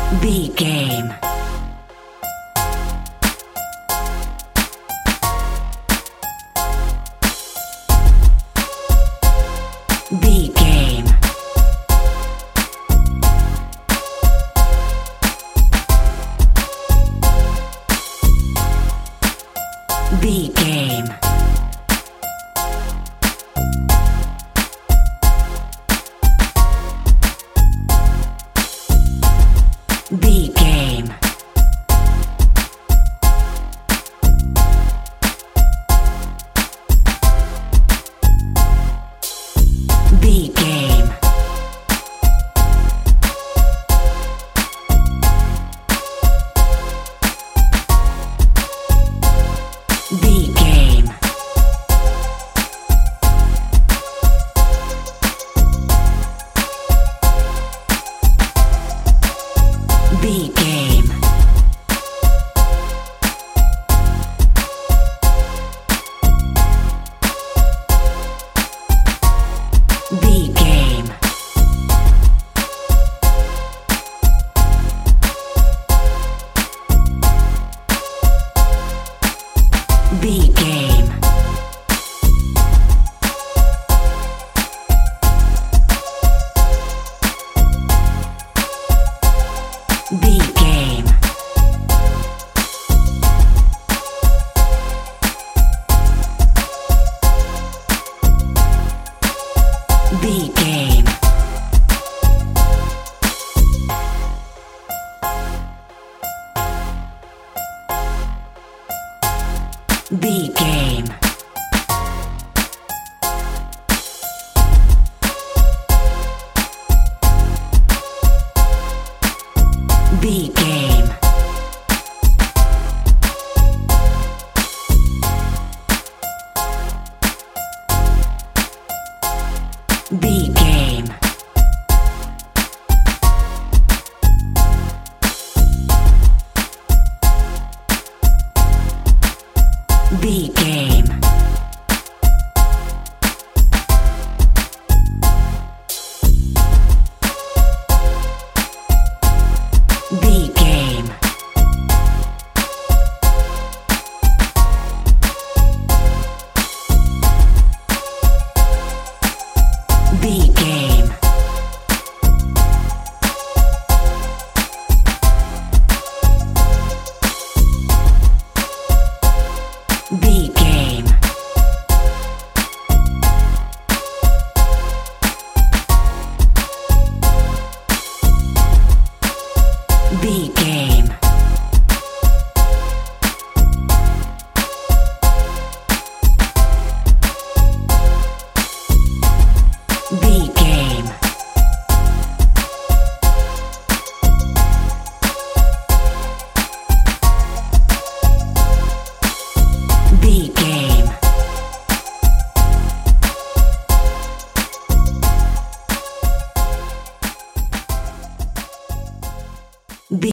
B game. B game. B game. B game. B game. B game. B game. B game. B game. B game. B game. B game. B game. B game. B game. B game. B game. B game. B